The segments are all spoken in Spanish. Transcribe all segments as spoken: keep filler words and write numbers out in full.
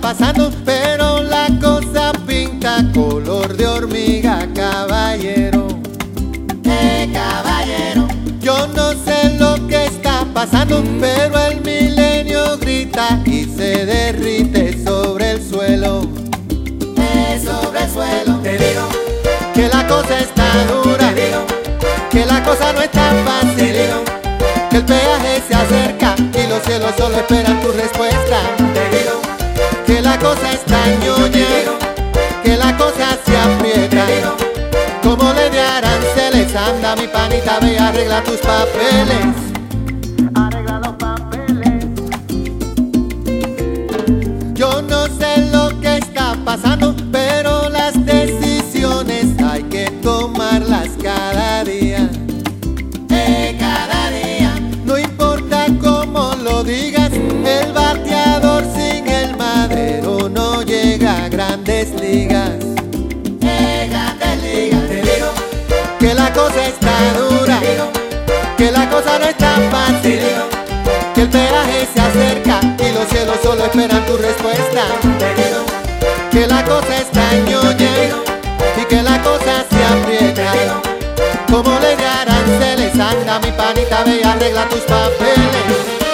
pasando, pero la cosa pinta color de hormiga, caballero. Eh, caballero. Yo no sé lo que está pasando, pero el milenio grita y se derrite sobre el suelo. Eh, sobre el suelo. Te digo que la cosa está dura, te digo que la cosa no está fácil, te digo que el peaje se acerca y los cielos solo esperan tu respuesta. te digo Que la cosa está ñoña, que la cosa se aprieta. Como le de aranceles, anda mi panita, ve, arregla tus papeles. Arregla los papeles. Yo no sé lo que está pasando, pero las decisiones hay que tomarlas cada día. eh, cada día. No importa cómo lo digas, el bateador sin el madero no llega a grandes ligas. Eh, grandes ligas. Te digo Que la cosa está dura, te digo que la cosa no está te fácil, digo que el peaje se acerca y los cielos solo esperan tu respuesta. te digo Que la cosa está ñoña y que la cosa se aprieta. Como ley de aranceles, anda mi panita, ve y arregla tus papeles.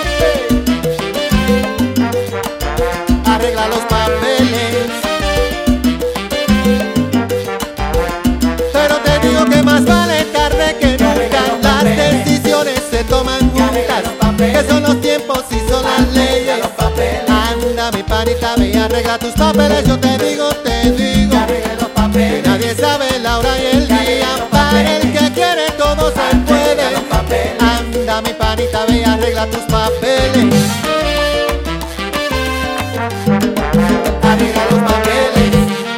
Arregla los papeles. Pero te digo que más vale tarde que nunca. Las decisiones se toman juntas, que son los tiempos y son las leyes. Anda mi panita, ve y arregla tus papeles. Yo te digo, te digo, que nadie sabe la hora y el día. Para el que quiere todo se puede. Anda mi panita, ve y arregla tus papeles. Arregla los papeles.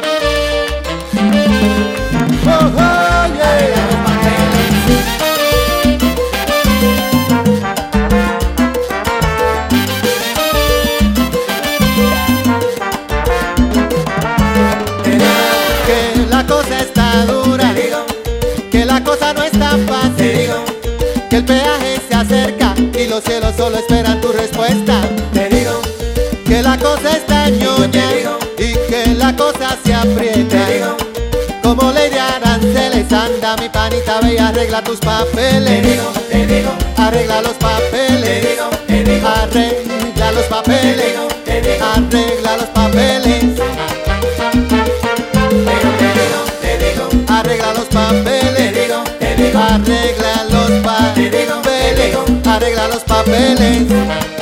Oh, oh, yeah. Que la cosa está dura, que la cosa no está fácil, que el peaje se acerca y los cielos solo esperan tu respuesta. Te digo Que la cosa está ñoña y que la cosa se aprieta. Como ley de aranceles, anda mi panita, ve y arregla tus te papeles. digo te digo Arregla los te papeles. digo te digo Arregla los papeles. te digo Arregla los papeles. te digo Arregla los papeles. te digo te digo Arregla los te digo papeles. Arregla los papeles.